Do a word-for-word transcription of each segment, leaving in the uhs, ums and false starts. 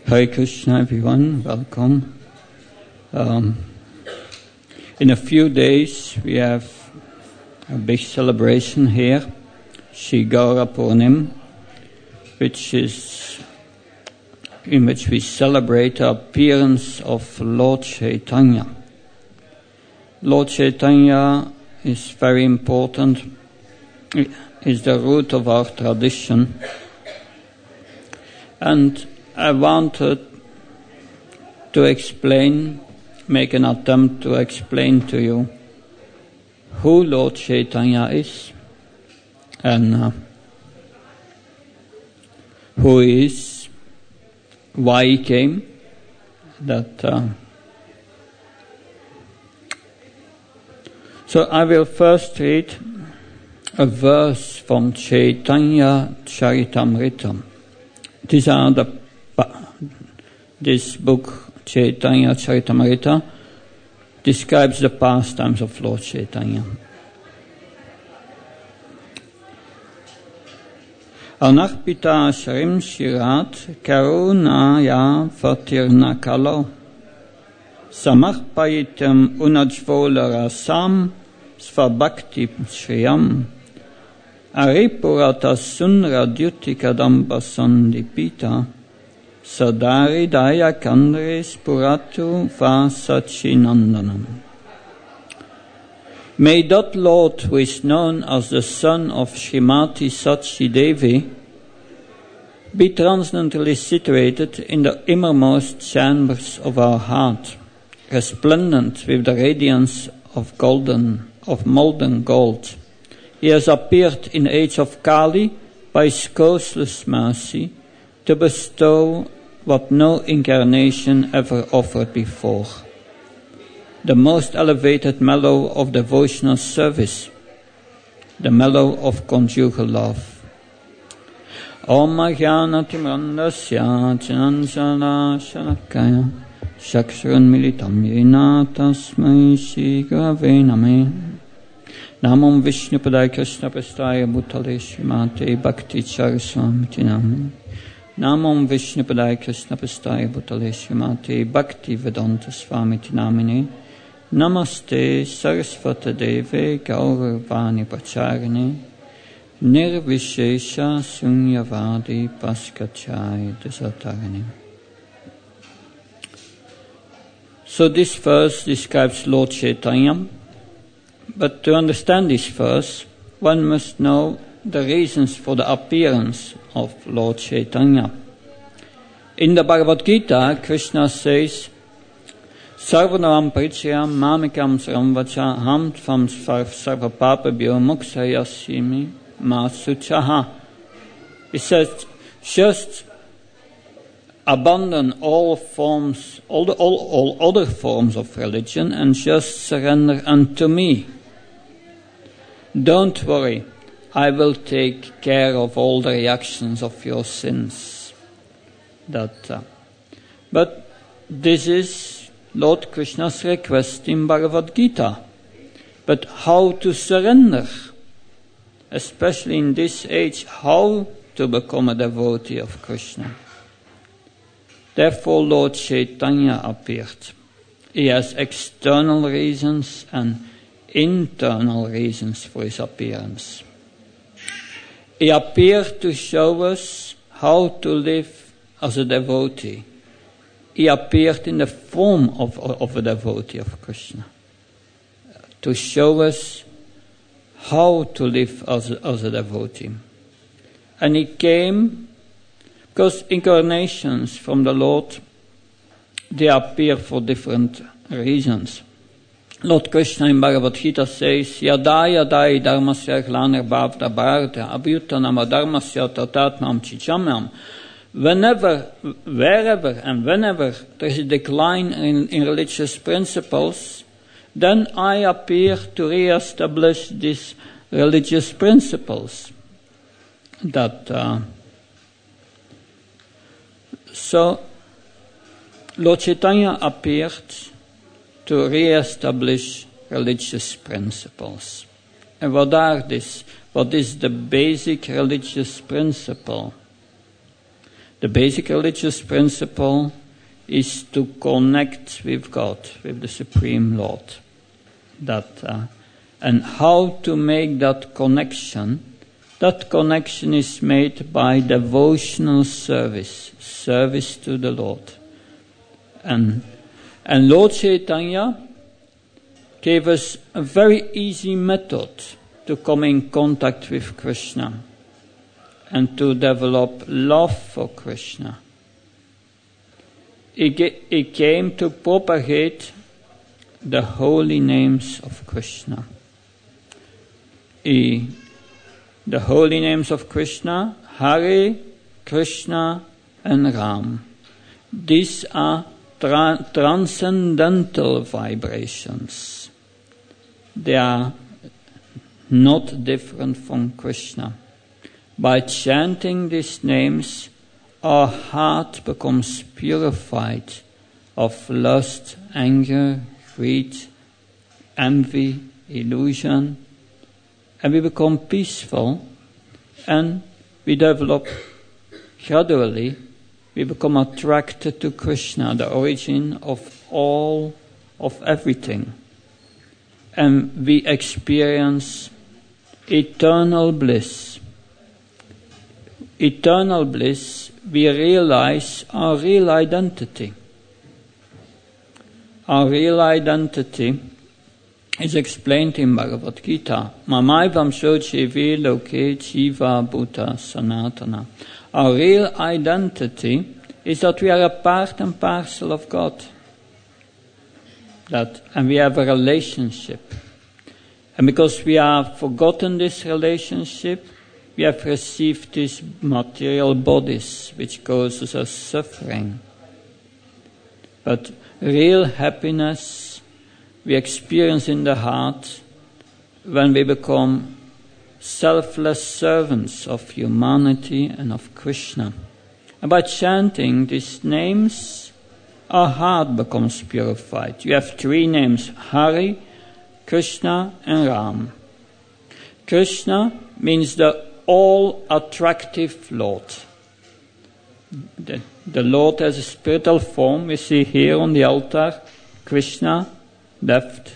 Hare Krishna, everyone. Welcome. Um, in a few days, we have a big celebration here, Shri Gaura Purnim, which is in which we celebrate the appearance of Lord Chaitanya. Lord Chaitanya is very important. It is the root of our tradition, and I wanted to explain, make an attempt to explain to you who Lord Chaitanya is and uh, who he is, why he came. That uh, so I will first read a verse from Chaitanya Charitamrita. These are the This book, Chaitanya Charitamrita, describes the pastimes of Lord Chaitanya. Anarpita Shrim Shirat Karunaya Fatirna Kalo Samarpayitam Unajvola Rasam Svabhakti Shriyam Aripurata Sunra Dhyutikadamba Sandipita Sadari Daya Kandres Puratu Vasachinandanam. May that Lord, who is known as the son of Srimati Sachi Devi, be transcendently situated in the innermost chambers of our heart, resplendent with the radiance of golden, of molten gold. He has appeared in the age of Kali by his causeless mercy to bestow what no incarnation ever offered before, the most elevated mellow of devotional service, the mellow of conjugal love. Om Jnana Timrandasya Jnanjana Shalakaya Shaksharan Militam Yena Tasmai Shri Gurave Namah. Namam Vishnu Padaya Krishna Prastaya Bhutale Srimate Bhakti Saraswamiti Namah. Namam Vishnu Padaya Krishna Prastaya Bhutale Srimate Bhakti Vedanta Swamiti Namine. Namaste Sarasvata Deve Gaurvani Pacharine Nirvishesha Sunyavadi Paskachai Desatarane. So this verse describes Lord Chaitanya, but to understand this verse, one must know the reasons for the appearance of Lord Chaitanya. In the Bhagavad Gita, Krishna says, Sarvanam Parichayam Mamikam Saramvacha Ham Tvam Sarva Papabhyo Muksayasimi Masuchaha. He says, just abandon all forms, all, the, all, all other forms of religion and just surrender unto me. Don't worry, I will take care of all the reactions of your sins. That, uh, but this is Lord Krishna's request in Bhagavad Gita. But how to surrender? Especially in this age, how to become a devotee of Krishna? Therefore Lord Chaitanya appeared. He has external reasons and internal reasons for his appearance. He appeared to show us how to live as a devotee. He appeared in the form of, of a devotee of Krishna, to show us how to live as a, as a devotee. And he came because incarnations from the Lord, they appear for different reasons. Lord Krishna in Bhagavad Gita says, Yada yadai dharmasya glaner bhavta bharata abhyutanam adharmasya tatatmam chichamam. Whenever, wherever and whenever there is a decline in, in religious principles, then I appear to re-establish these religious principles. That uh, so Lord Chaitanya appeared to re-establish religious principles. And what are these? What is the basic religious principle? The basic religious principle is to connect with God, with the Supreme Lord. That, uh, and how to make that connection? That connection is made by devotional service, service to the Lord. And, and Lord Chaitanya gave us a very easy method to come in contact with Krishna and to develop love for Krishna. He, ge- he came to propagate the holy names of Krishna. He, the holy names of Krishna, Hare, Krishna, and Ram. These are tra- transcendental vibrations. They are not different from Krishna. By chanting these names, our heart becomes purified of lust, anger, greed, envy, illusion, and we become peaceful, and we develop gradually, we become attracted to Krishna, the origin of all, of everything. And we experience eternal bliss. Eternal bliss, we realize our real identity. Our real identity is explained in Bhagavad Gita. Mamaivam sochevi loke jiva bhuta sanatana. Our real identity is that we are a part and parcel of God. That, and we have a relationship. And because we have forgotten this relationship, we have received these material bodies, which causes us suffering. But real happiness we experience in the heart when we become selfless servants of humanity and of Krishna. And by chanting these names, our heart becomes purified. You have three names, Hare, Krishna, and Ram. Krishna means the all-attractive Lord. The, the Lord has a spiritual form. We see here on the altar, Krishna, left.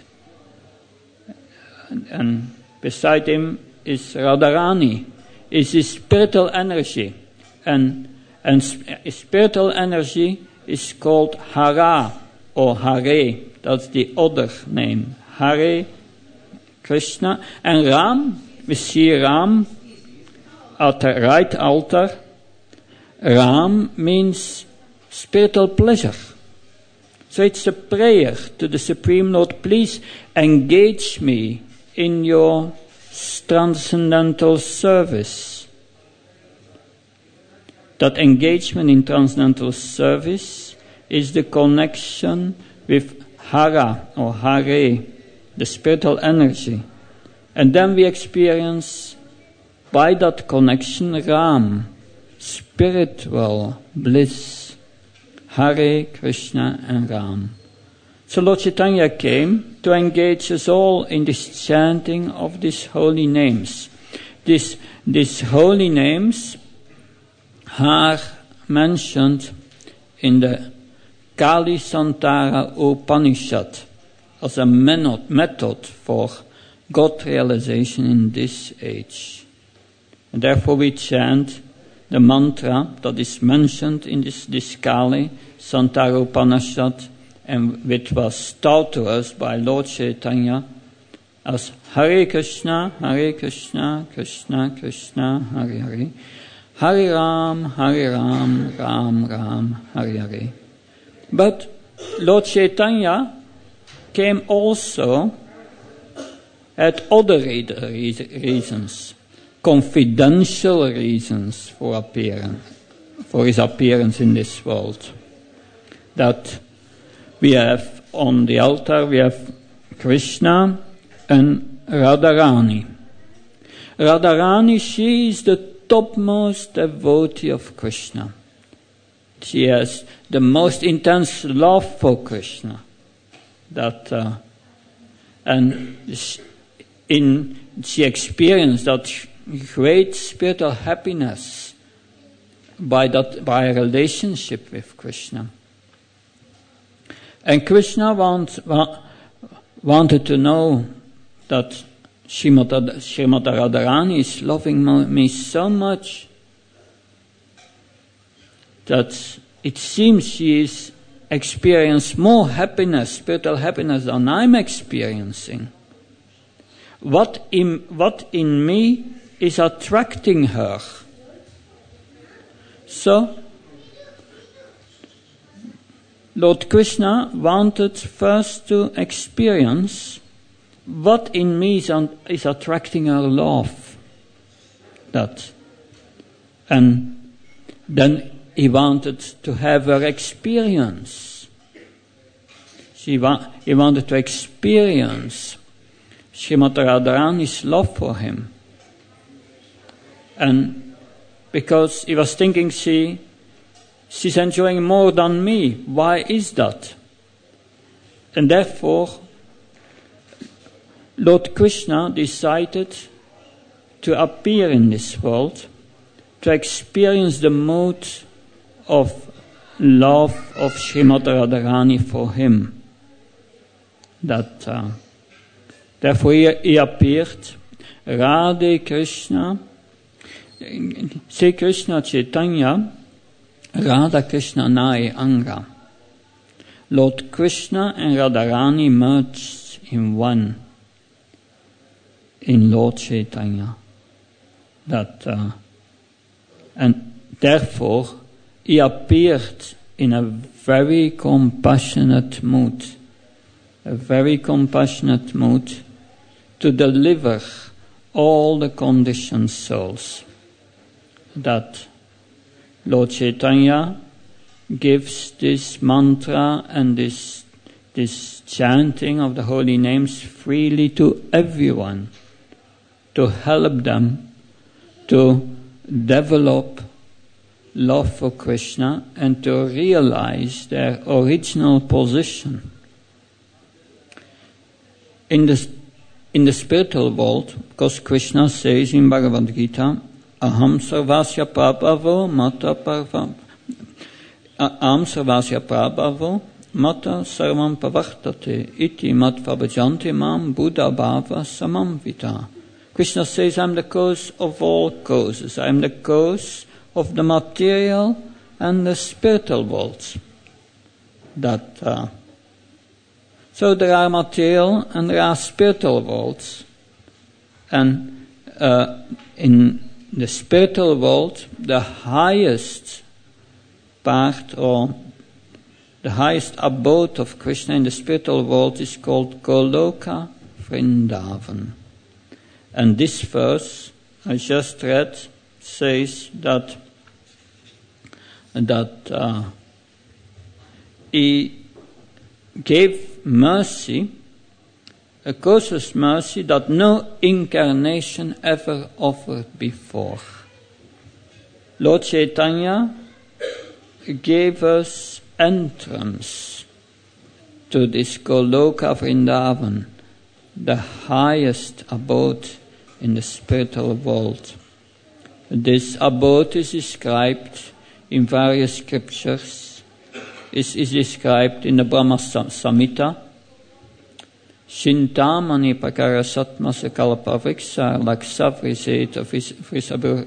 And, and beside him is Radharani. Is his spiritual energy. And, and his spiritual energy is called Hara or Hare. That's the other name. Hare, Krishna. And Ram, we see Ram at the right altar. Ram means spiritual pleasure. So it's a prayer to the Supreme Lord, please engage me in your transcendental service. That engagement in transcendental service is the connection with Hara or Hare, the spiritual energy. And then we experience by that connection Ram, spiritual bliss. Hare, Krishna, and Ram. So Lord Chaitanya came to engage us all in this chanting of these holy names. This, these holy names are mentioned in the Kali Santara Upanishad as a method for God realization in this age. And therefore we chant the mantra that is mentioned in this, this Kali Santara Upanishad and which was taught to us by Lord Chaitanya as Hare Krishna, Hare Krishna, Krishna Krishna, Hare Hare, Hare Ram, Hare Ram, Ram Ram, Hare Hare. But Lord Chaitanya came also at other reasons, confidential reasons for appearance, for his appearance in this world. That we have on the altar, we have Krishna and Radharani. Radharani, she is the topmost devotee of Krishna. She has the most intense love for Krishna. That uh, and in she experienced that great spiritual happiness by that, by a relationship with Krishna. And Krishna want, wa, wanted to know that Srimati Radharani is loving me so much that it seems she is experiencing more happiness, spiritual happiness than I'm experiencing. What in, what in me is attracting her? So, Lord Krishna wanted first to experience what in me is, un- is attracting her love. That. And then he wanted to have her experience. She wa- he wanted to experience Srimati Radharani's love for him. And because he was thinking, she, she's enjoying more than me. Why is that? And therefore, Lord Krishna decided to appear in this world, to experience the mood of love of Srimati Radharani for him. That, uh, therefore he, he appeared, Radhe Krishna, Sri Krishna Chaitanya, Radha Krishna Nai Anga. Lord Krishna and Radharani merged in one, in Lord Chaitanya. That, uh, and therefore, he appeared in a very compassionate mood, a very compassionate mood to deliver all the conditioned souls. That Lord Chaitanya gives this mantra and this, this chanting of the holy names freely to everyone, to help them to develop love for Krishna and to realize their original position. In the, in the spiritual world, because Krishna says in Bhagavad Gita, Aham sarvasya prabhavo mata parvam. Aham sarvasya prabhavo mata sarvam pavartate iti matva bhajanti mam buddha bhava samam vita. Krishna says, I'm the cause of all causes. I'm the cause of the material and the spiritual worlds. That, uh, so there are material and there are spiritual worlds. And uh, in the spiritual world, the highest part or the highest abode of Krishna in the spiritual world is called Goloka Vrindavan. And this verse I just read says that that uh, he gave mercy, a causeless mercy that no incarnation ever offered before. Lord Chaitanya gave us entrance to this Goloka Vrindavan, the highest abode in the spiritual world. This abode is described in various scriptures. It is described in the Brahma Samhita. Shintamani prakara satma sakalpa vriksha laksa vriseta vrisabu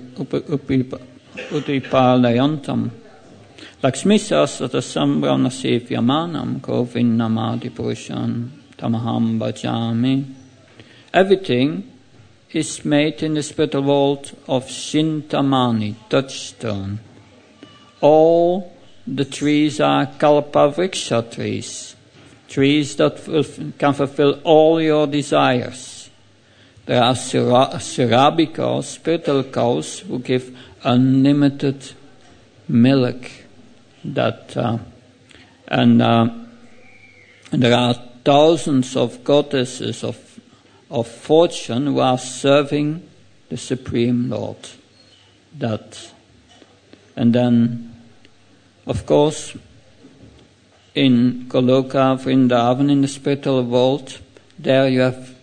utipalayantam laksmisasata sambrana sevyamanam govinnamadi purushan tamaham bhajami. Everything is made in the spiritual world of Shintamani, touchstone. All the trees are kalpa vriksha trees, trees that can fulfill all your desires. There are Surabhi cows, spiritual cows, who give unlimited milk. That uh, and, uh, and there are thousands of goddesses of of fortune who are serving the Supreme Lord. That, and then, of course, in Goloka Vrindavan, in the spiritual world, there you have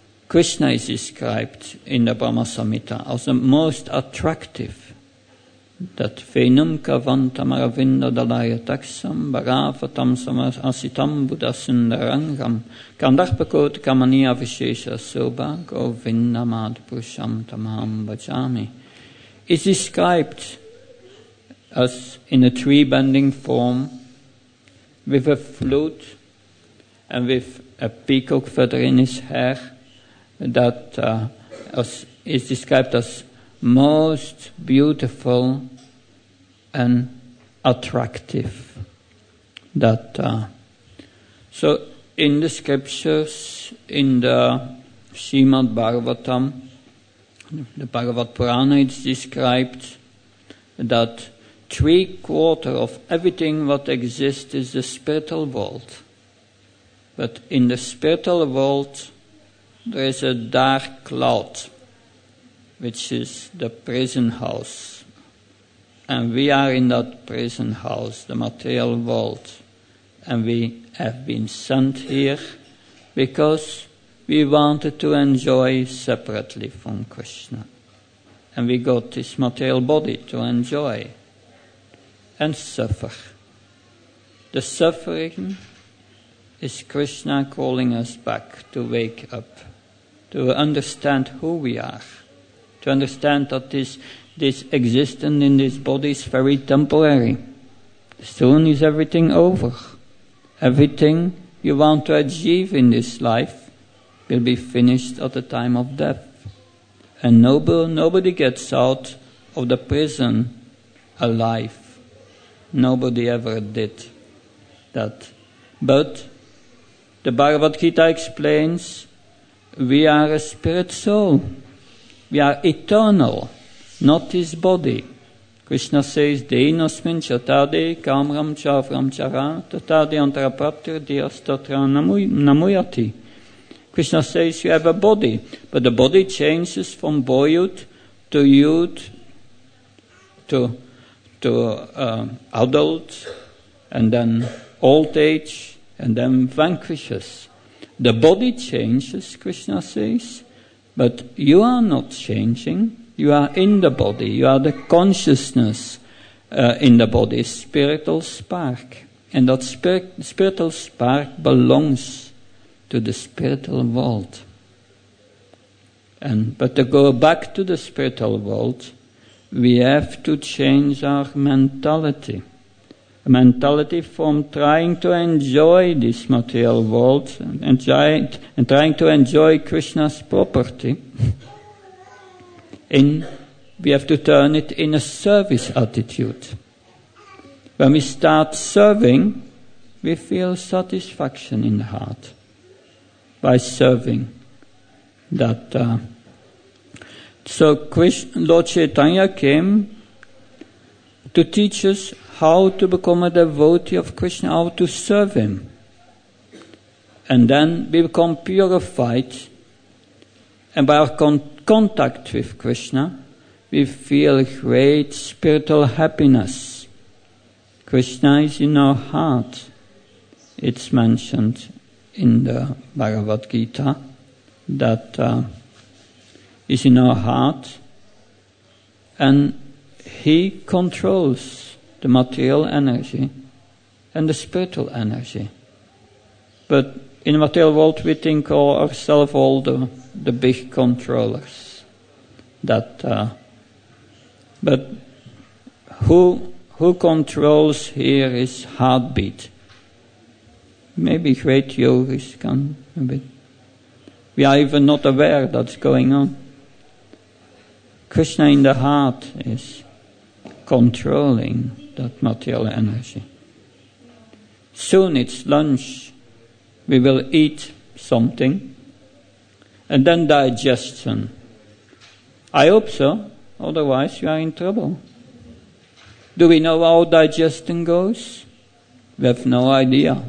Krishna is described in the Brahma Samhita as the most attractive. dat venum kavantam aravinda dalaya taksam bharavatam samasitam buddhasundarangam kandarpakot kamaniya vishesha soba govindamad purusham tamaham bhajami is described as in a tree-bending form with a flute and with a peacock feather in his hair that uh, as, is described as most beautiful and attractive. That uh, so in the scriptures, in the Srimad Bhagavatam, the Bhagavad Purana, it's described that three quarter of everything what exists is the spiritual world. But in the spiritual world, there is a dark cloud, which is the prison house. And we are in that prison house, the material world. And we have been sent here because we wanted to enjoy separately from Krishna. And we got this material body to enjoy and suffer. The suffering is Krishna calling us back to wake up, to understand who we are. To understand that this, this existence in this body is very temporary. Soon is everything over. Everything you want to achieve in this life will be finished at the time of death. And nobody, nobody gets out of the prison alive. Nobody ever did that. But the Bhagavad Gita explains we are a spirit soul. We are eternal, not this body. Krishna says, Deinosmin chatade kamram chavram chara tatade antarapraptir diastatra namuyati. Krishna says you have a body, but the body changes from boyhood to youth to, to uh, adult, and then old age, and then vanquishes. The body changes, Krishna says, but you are not changing. You are in the body. You are the consciousness uh, in the body, spiritual spark. And that spirit, spiritual spark belongs to the spiritual world. And but to go back to the spiritual world, we have to change our mentality. A mentality from trying to enjoy this material world and, enjoy, and trying to enjoy Krishna's property. In, we have to turn it in a service attitude. When we start serving, we feel satisfaction in the heart by serving. That uh, so Krishna, Lord Chaitanya came to teach us how to become a devotee of Krishna, how to serve Him. And then we become purified, and by our con- contact with Krishna, we feel great spiritual happiness. Krishna is in our heart. It's mentioned in the Bhagavad Gita that uh, is in our heart, and He controls the material energy and the spiritual energy. But in the material world, we think of ourselves all the, the big controllers. That, uh, but who who controls here is heartbeat. Maybe great yogis can a bit. We are even not aware that's going on. Krishna in the heart is controlling that material energy. Soon it's lunch. We will eat something. And then digestion. I hope so. Otherwise you are in trouble. Do we know how digestion goes? We have no idea.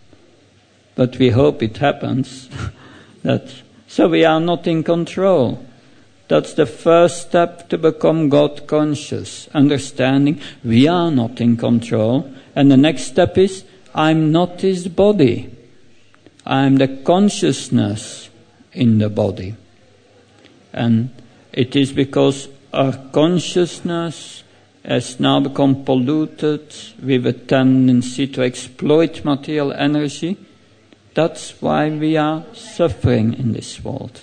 But we hope it happens. that So we are not in control. That's the first step to become God conscious, understanding we are not in control. And the next step is, I'm not this body. I'm the consciousness in the body. And it is because our consciousness has now become polluted with a tendency to exploit material energy. That's why we are suffering in this world.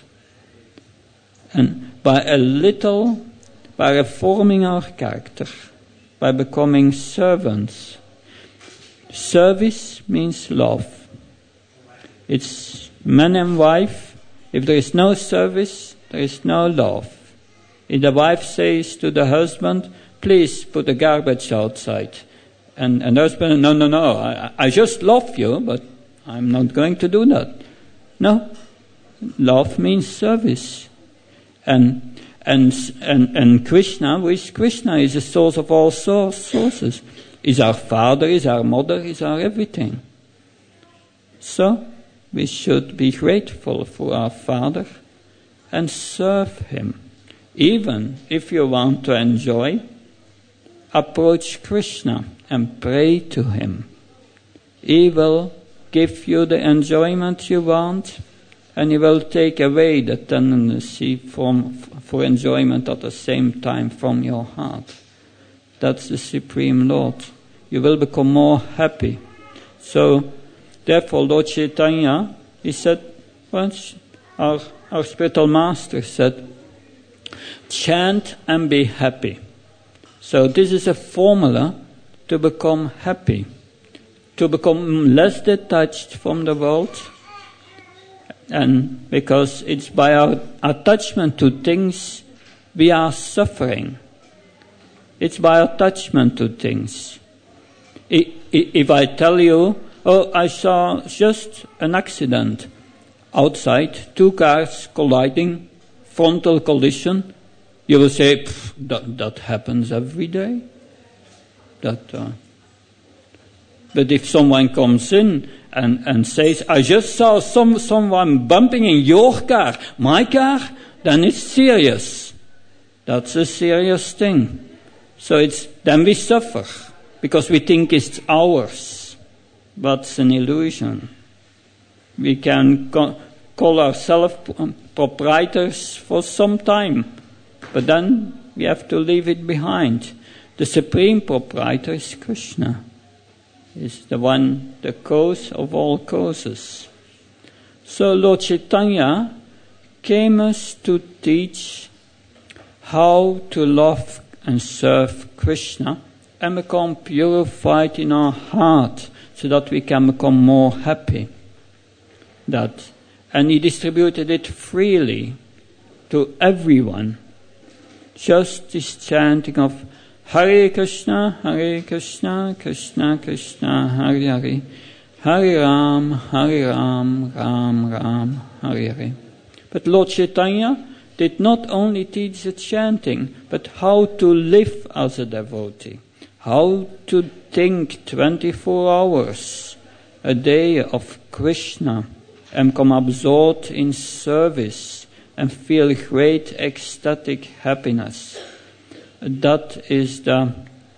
And by a little, by reforming our character, by becoming servants. Service means love. It's man and wife. If there is no service, there is no love. If the wife says to the husband, please put the garbage outside. And, and the husband, no, no, no, I, I just love you, but I'm not going to do that. No. Love means service. And and and and Krishna, who is Krishna, is the source of all sources. Is our father, is our mother, is our everything. So we should be grateful for our Father and serve Him. Even if you want to enjoy, approach Krishna and pray to Him. He will give you the enjoyment you want, and He will take away the tendency from, for enjoyment at the same time from your heart. That's the Supreme Lord. You will become more happy. So, therefore, Lord Chaitanya, he said, once our, our spiritual master said, chant and be happy. So this is a formula to become happy, to become less detached from the world. And because it's by our attachment to things we are suffering. It's by attachment to things. If I tell you, oh, I saw just an accident outside, two cars colliding, frontal collision, you will say, that, that happens every day. That, uh, but if someone comes in and, and says, I just saw some someone bumping in your car, my car, then it's serious. That's a serious thing. So it's then we suffer because we think it's ours. But it's an illusion. We can co- call ourselves proprietors for some time, but then we have to leave it behind. The supreme proprietor is Krishna. Is the one, the cause of all causes. So Lord Chaitanya came us to teach how to love and serve Krishna and become purified in our heart so that we can become more happy. That, and he distributed it freely to everyone. Just this chanting of Hare Krishna, Hare Krishna, Krishna Krishna, Hare Hare, Hare Ram, Hare Ram, Ram Ram, Hare Hare. But Lord Chaitanya did not only teach the chanting, but how to live as a devotee, how to think twenty-four hours a day of Krishna and become absorbed in service and feel great ecstatic happiness. That is the,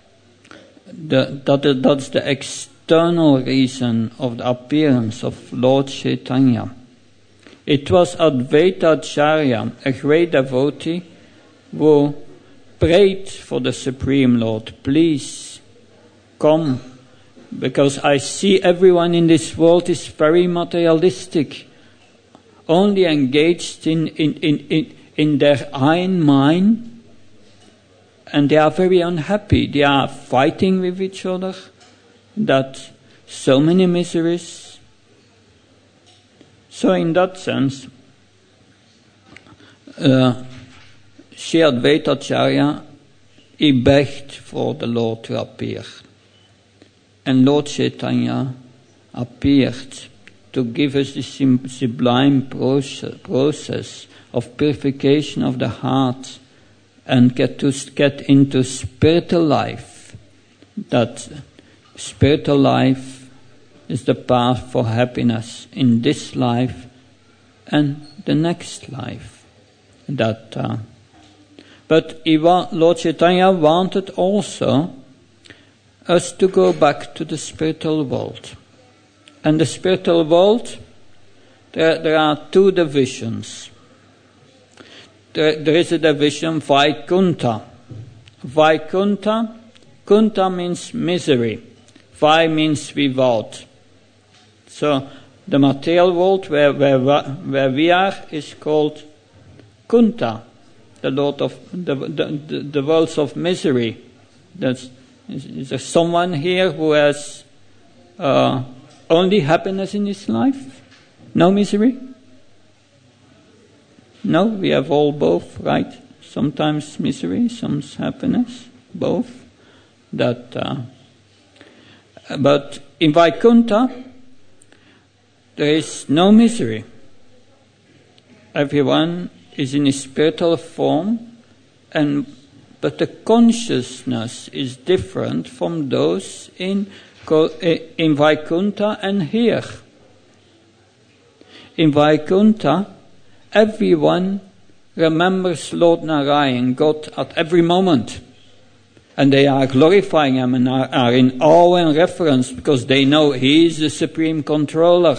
the that that's the external reason of the appearance of Lord Chaitanya. It was Advaita Acharya, a great devotee, who prayed for the Supreme Lord, please come, because I see everyone in this world is very materialistic, only engaged in in in in, in their own mind. And they are very unhappy. They are fighting with each other. That so many miseries. So in that sense, uh, Sri Advaita Acharya, he begged for the Lord to appear. And Lord Chaitanya appeared to give us this sublime process, process of purification of the heart and get to get into spiritual life. That spiritual life is the path for happiness in this life and the next life. That, uh, but Eva, Lord Chaitanya wanted also us to go back to the spiritual world. And the spiritual world, there, there are two divisions. There, there is a division, Vaikuntha, Vaikuntha. Kunta means misery. Vai means without. So the material world where, where, where we are is called Kunta, the Lord of the, the, the, the worlds of misery. That's, is, is there someone here who has uh, only happiness in his life? No misery? No, we have all both, right? Sometimes misery, sometimes happiness, both. That, uh, but in Vaikuntha, there is no misery. Everyone is in a spiritual form, and but the consciousness is different from those in in Vaikuntha and here. In Vaikuntha, everyone remembers Lord Narayan, God, at every moment. And they are glorifying Him and are, are in awe and reverence because they know He is the supreme controller.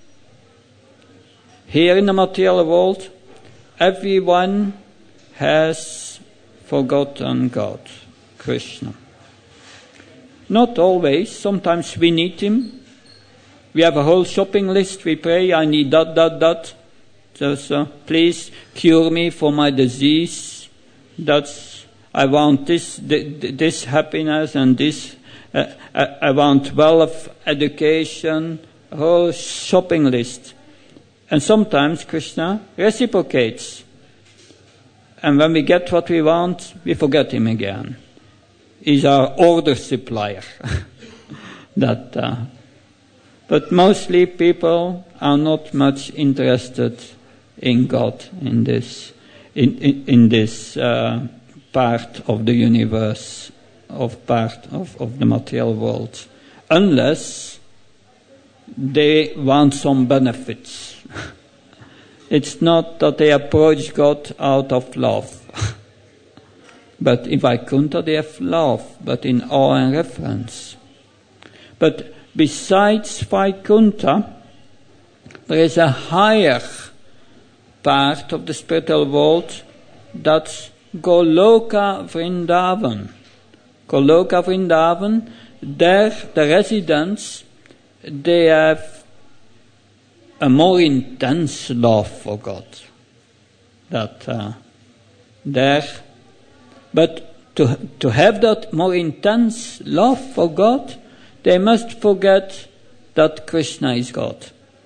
Here in the material world, everyone has forgotten God, Krishna. Not always. Sometimes we need Him. We have a whole shopping list. We pray, I need that, that, that. So, so please cure me for my disease. That's I want this, this happiness and this. Uh, I want wealth, education, a whole shopping list. And sometimes Krishna reciprocates. And when we get what we want, we forget Him again. He's our order supplier. that, uh, but mostly people are not much interested in God in this, in in, in this. Uh, part of the universe, of part of, of the material world, unless they want some benefits. It's not that they approach God out of love. But in Vaikuntha they have love, but in awe and reverence. But besides Vaikuntha, there is a higher part of the spiritual world that's Goloka Vrindavan. Goloka Vrindavan, there the residents, they have a more intense love for God. That uh, there, but to to have that more intense love for God, they must forget that Krishna is God.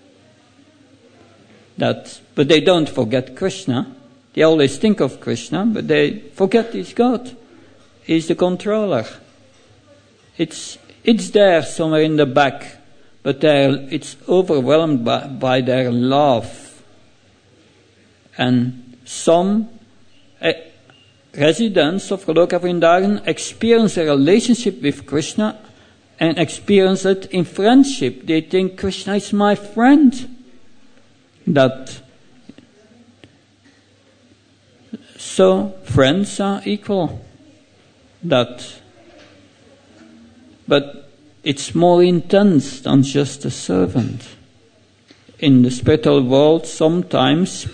That, but they don't forget Krishna. They always think of Krishna, but they forget He's God. He's the controller. It's it's there somewhere in the back, but it's overwhelmed by, by their love. And some uh, residents of Goloka Vrindavan experience a relationship with Krishna and experience it in friendship. They think Krishna is my friend. That So, friends are equal. That, but it's more intense than just a servant. In the spiritual world, sometimes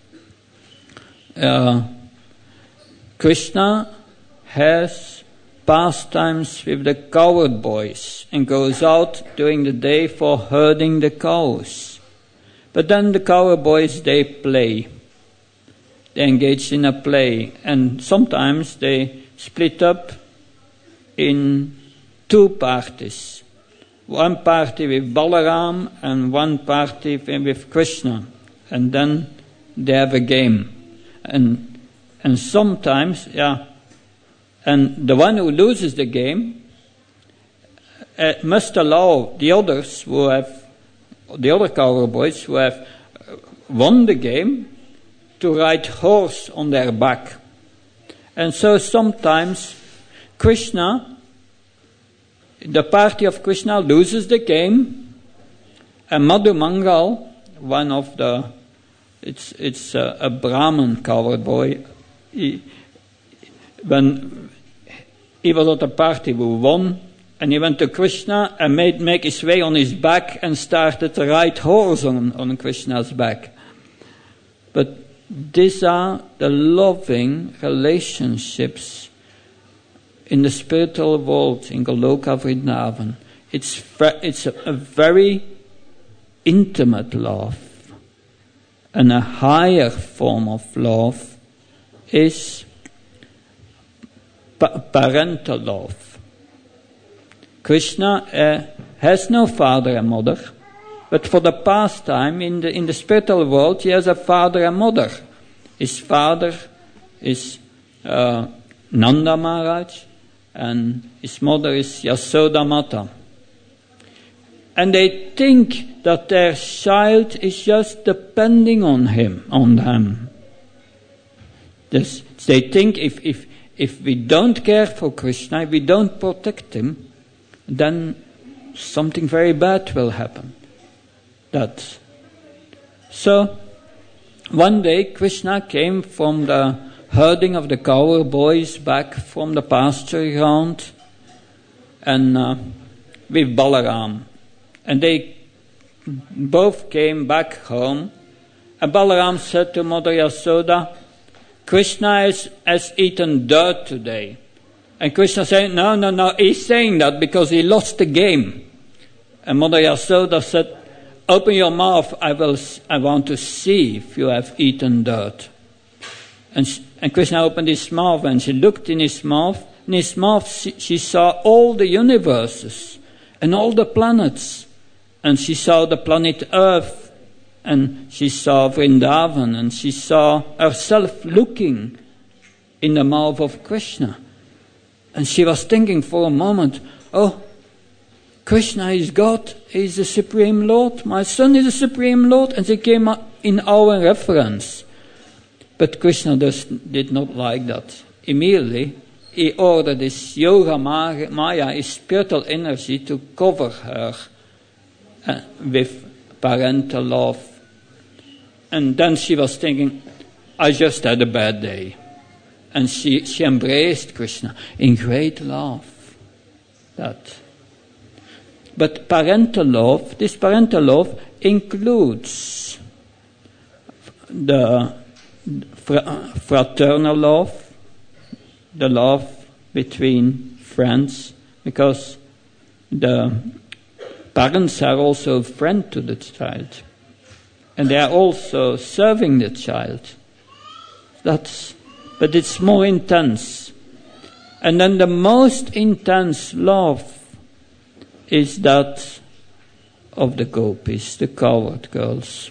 uh, Krishna has pastimes with the cowherd boys and goes out during the day for herding the cows. But then the cowherd boys, they play. They engage in a play, and sometimes they split up in two parties. One party with Balaram and one party with Krishna. And then they have a game. And and sometimes, yeah, and the one who loses the game uh, must allow the others who have, the other cowboys who have won the game, to ride horse on their back. And so sometimes Krishna, the party of Krishna loses the game, and Madhu Mangal, one of the, it's it's a, a Brahmin cowherd boy, he, when he was at a party who won, and he went to Krishna and made make his way on his back and started to ride horse on, on Krishna's back. But these are the loving relationships in the spiritual world, in Goloka Vrindavan, it's, it's a, a very intimate love. And a higher form of love is pa- parental love. Krishna uh, has no father and mother, but for the past time in the in the spiritual world, he has a father and mother. His father is uh, Nanda Maharaj, and his mother is Yasoda Mata. And they think that their child is just depending on him, on them. This, they think if, if, if we don't care for Krishna, if we don't protect him, then something very bad will happen. That. So, one day Krishna came from the herding of the cow boys back from the pasture ground, and uh, with Balaram. And they both came back home, and Balaram said to Mother Yasoda, Krishna has, has eaten dirt today. And Krishna said, no, no, no, he's saying that because he lost the game. And Mother Yasoda said, open your mouth, I will. I want to see if you have eaten dirt. And, she, and Krishna opened his mouth, and she looked in his mouth. In his mouth she, she saw all the universes and all the planets. And she saw the planet Earth, and she saw Vrindavan, and she saw herself looking in the mouth of Krishna. And she was thinking for a moment, oh, Krishna is God, he is the Supreme Lord, my son is the Supreme Lord, and she came in our reference. But Krishna does, did not like that. Immediately, he ordered his Yoga Maya, his spiritual energy, to cover her uh, with parental love. And then she was thinking, I just had a bad day. And she, she embraced Krishna in great love. That. But parental love, this parental love includes the fraternal love, the love between friends, because the parents are also a friend to the child, and they are also serving the child. That's, but it's more intense. And then the most intense love is that of the gopis, the cowherd girls.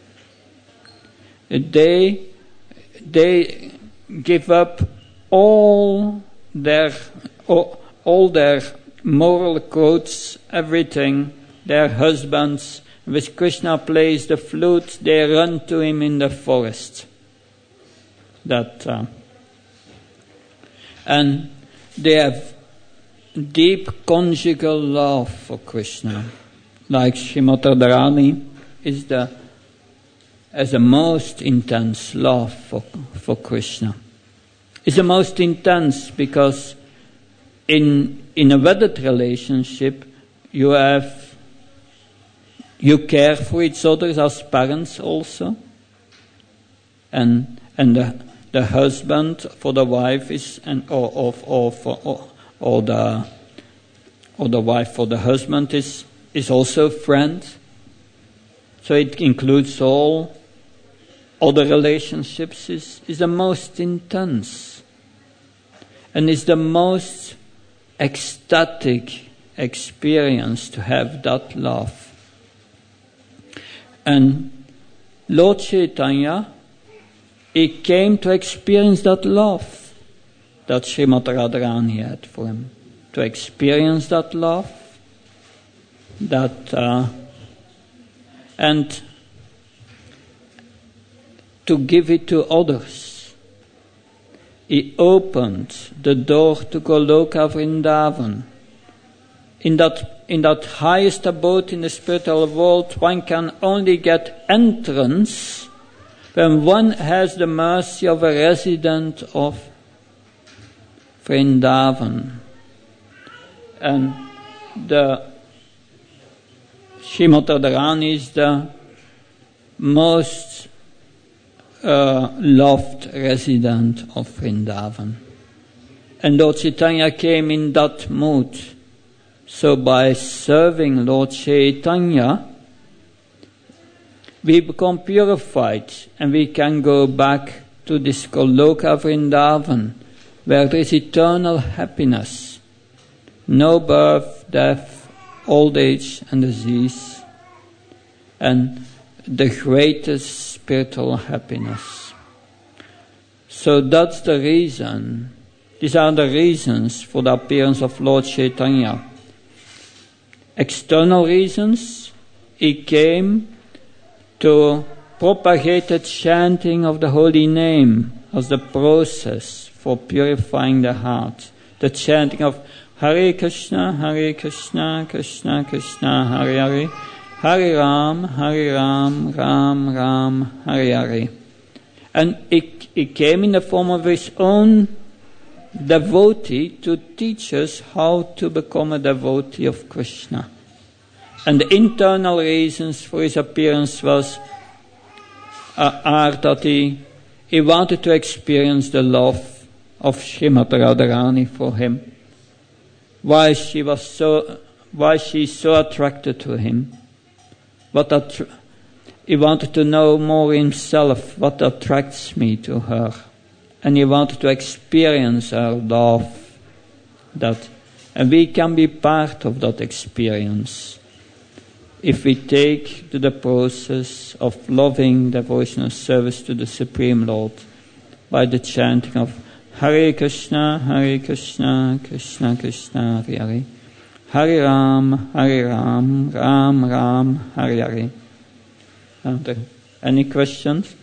They, they give up all their, all, all their moral codes, everything, their husbands. With Krishna plays the flute, they run to him in the forest. That, uh, and they have deep conjugal love for Krishna, like Srimati Radharani is the as the most intense love for for Krishna. It's the most intense because in in a wedded relationship you have you care for each other as parents also, and and the the husband for the wife is and or or or for or, or the or the wife for the husband is is also a friend. So it includes all other relationships. Is is the most intense and is the most ecstatic experience to have that love. And Lord Chaitanya, he came to experience that love that Srimati Radharani had for him. To experience that love, that uh, and to give it to others. He opened the door to Goloka Vrindavan. In that, in that highest abode in the spiritual world, one can only get entrance when one has the mercy of a resident of Vrindavan. And the Srimati Radharani is the most uh, loved resident of Vrindavan. And Lord Chaitanya came in that mood. So by serving Lord Chaitanya, we become purified and we can go back to this Goloka Vrindavan, where there is eternal happiness, no birth, death, old age and disease, and the greatest spiritual happiness. So that's the reason, these are the reasons for the appearance of Lord Chaitanya. External reasons, he came to propagate the chanting of the holy name as the process for purifying the heart. The chanting of Hare Krishna, Hare Krishna, Krishna Krishna, Hare Hare, Hare Ram, Hare Ram, Ram Ram, Hare Hare. And it, it came in the form of his own devotee to teach us how to become a devotee of Krishna. And the internal reasons for his appearance was uh, are that he, he wanted to experience the love of Srimati Radharani for him. Why she was so, why she is so attracted to him. What attr- he wanted to know more himself, what attracts me to her. And he wanted to experience her love. That, and we can be part of that experience if we take to the process of loving devotional service to the Supreme Lord by the chanting of Hare Krishna, Hare Krishna, Krishna Krishna, Hare Hare, Hare Ram, Hare Ram, Ram Ram, Hare Hare. Are there any questions?